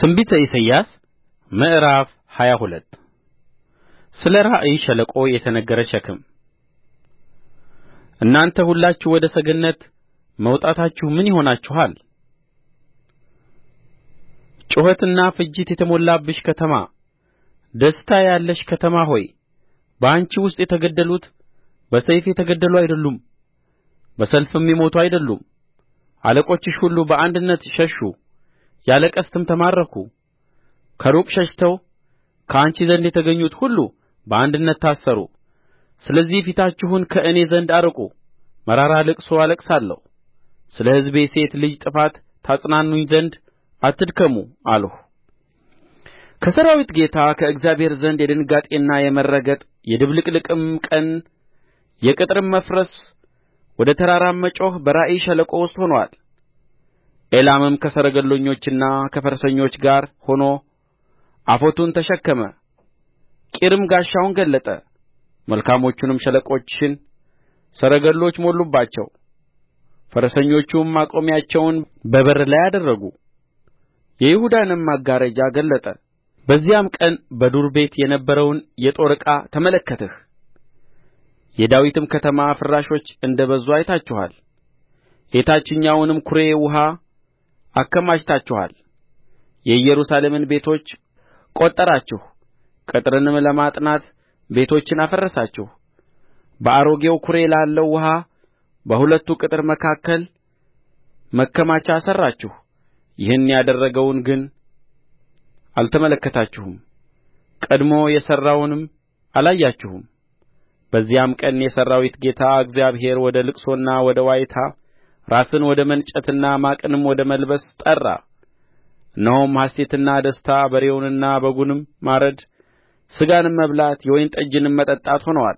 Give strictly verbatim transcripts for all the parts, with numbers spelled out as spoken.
ትንቢተ ኢሳይያስ ምዕራፍ ሃያ ሁለት ስለ ራእይ ሸለቆ የተነገረ ሸክም። እናንተ ሁላችሁ ወደ ሰገነት መውጣታችሁ ምን ሆናችኋል? ጩኸትና ፍጅት የተሞላብሽ ከተማ፣ ደስታ ያለሽ ከተማ ሆይ በአንቺ ውስጥ የተገደሉት በሰይፍ የተገደሉ አይደሉም፣ በሰልፍም የሞቱ አይደሉም። አለቆችሽ ሁሉ በአንድነት ሸሹ፣ ያለ ቀስትም ተማረኩ። ከሩቅ ሸሽተው ከአንቺ ዘንድ የተገኙት ሁሉ በአንድነት ታሰሩ። ስለዚህ ፊታችሁን ከእኔ ዘንድ አርቁ፣ መራራ ልቅሶ አለቅሳለሁ። ስለ ሕዝቤ ሴት ልጅ ጥፋት ታጽናኑኝ ዘንድ አትድከሙ አልሁ። ከሠራዊት ጌታ ከእግዚአብሔር ዘንድ የድንጋጤና የመረገጥ የድብልቅልቅም ቀን የቅጥርም መፍረስ ወደ ተራራም መጮኽ በራእይ ሸለቆ ውስጥ ሆኖአል። ኤላምም ከሰረገለኞችና ከፈረሰኞች ጋር ሆኖ አፎቱን ተሸከመ። ቂርም ጋሻውን ገለጠ፣ መልካሞቹንም ሸለቆችሽን ሰረገሎች ሞሉባቸው። ፈረሰኞቹም ማቆሚያቸውን በበር ላይ አደረጉ። የይሁዳንም መጋረጃ ገለጠ። በዚያም ቀን በዱር ቤት የነበረውን የጦር ዕቃ ተመለከትህ። የዳዊትም ከተማ ፍራሾች እንደ በዙ አይታችኋል። የታችኛውንም ኵሬ ውኃ አከማችታችኋል። የኢየሩሳሌምን ቤቶች ቈጠራችሁ፣ ቅጥርንም ለማጥናት ቤቶችን አፈረሳችሁ። በአሮጌው ኵሬ ላለው ውኃ በሁለቱ ቅጥር መካከል መከማቻ ሠራችሁ። ይህን ያደረገውን ግን አልተመለከታችሁም፣ ቀድሞ የሠራውንም አላያችሁም። በዚያም ቀን የሠራዊት ጌታ እግዚአብሔር ወደ ልቅሶና ወደ ዋይታ፣ ራስን ወደ መንጨትና ማቅንም ወደ መልበስ ጠራ። እነሆም ሐሤትና ደስታ፣ በሬውንና በጉንም ማረድ፣ ሥጋንም መብላት፣ የወይን ጠጅንም መጠጣት ሆነዋል።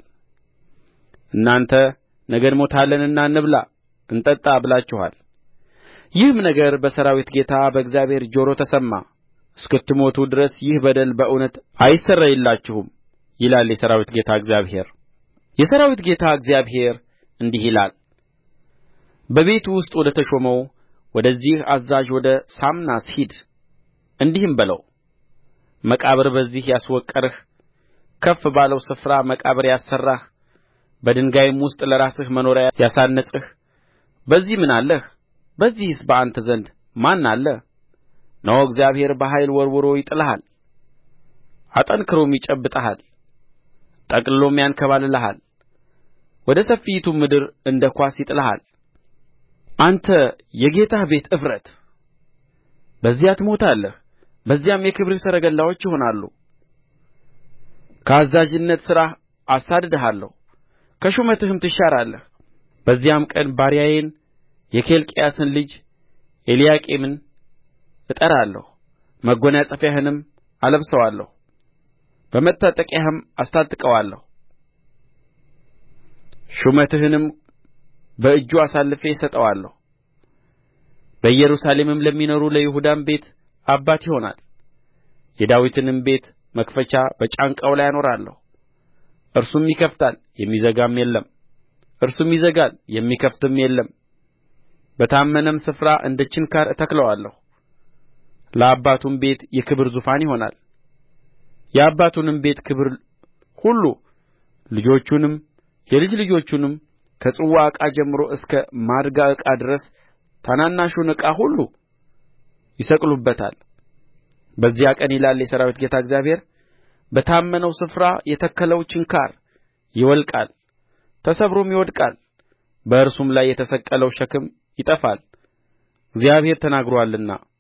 እናንተ ነገ እንሞታለንና እንብላ እንጠጣ ብላችኋል። ይህም ነገር በሠራዊት ጌታ በእግዚአብሔር ጆሮ ተሰማ። እስክትሞቱ ድረስ ይህ በደል በእውነት አይሰረይላችሁም ይላል የሠራዊት ጌታ እግዚአብሔር። የሠራዊት ጌታ እግዚአብሔር እንዲህ ይላል፣ በቤቱ ውስጥ ወደ ተሾመው ወደዚህ አዛዥ ወደ ሳምናስ ሂድ፣ እንዲህም በለው፣ መቃብር በዚህ ያስወቀርህ፣ ከፍ ባለው ስፍራ መቃብር ያሠራህ፣ በድንጋይም ውስጥ ለራስህ መኖሪያ ያሳነጽህ፣ በዚህ ምን አለህ? በዚህስ በአንተ ዘንድ ማን አለ? እነሆ እግዚአብሔር በኃይል ወርውሮ ይጥልሃል፣ አጠንክሮም ይጨብጥሃል፣ ጠቅልሎም ያንከባልልሃል፣ ወደ ሰፊይቱም ምድር እንደ ኳስ ይጥልሃል። አንተ የጌታህ ቤት እፍረት፣ በዚያ ትሞታለህ፣ በዚያም የክብርህ ሰረገላዎች ይሆናሉ። ከአዛዥነት ሥራህ አሳድድሃለሁ፣ ከሹመትህም ትሻራለህ። በዚያም ቀን ባሪያዬን የኬልቅያስን ልጅ ኤልያቄምን እጠራለሁ፣ መጐናጸፊያህንም አለብሰዋለሁ፣ በመታጠቂያህም አስታጥቀዋለሁ። ሹመትህንም በእጁ አሳልፌ እሰጠዋለሁ። በኢየሩሳሌምም ለሚኖሩ ለይሁዳም ቤት አባት ይሆናል። የዳዊትንም ቤት መክፈቻ በጫንቃው ላይ አኖራለሁ። እርሱም ይከፍታል፣ የሚዘጋም የለም፤ እርሱም ይዘጋል፣ የሚከፍትም የለም። በታመነም ስፍራ እንደ ችንካር እተክለዋለሁ። ለአባቱም ቤት የክብር ዙፋን ይሆናል። የአባቱንም ቤት ክብር ሁሉ ልጆቹንም የልጅ ልጆቹንም ከጽዋ ዕቃ ጀምሮ እስከ ማድጋ ዕቃ ድረስ ታናናሹን ዕቃ ሁሉ ይሰቅሉበታል። በዚያ ቀን ይላል የሠራዊት ጌታ እግዚአብሔር፣ በታመነው ስፍራ የተከለው ችንካር ይወልቃል፣ ተሰብሮም ይወድቃል። በእርሱም ላይ የተሰቀለው ሸክም ይጠፋል። እግዚአብሔር ተናግሮአልና።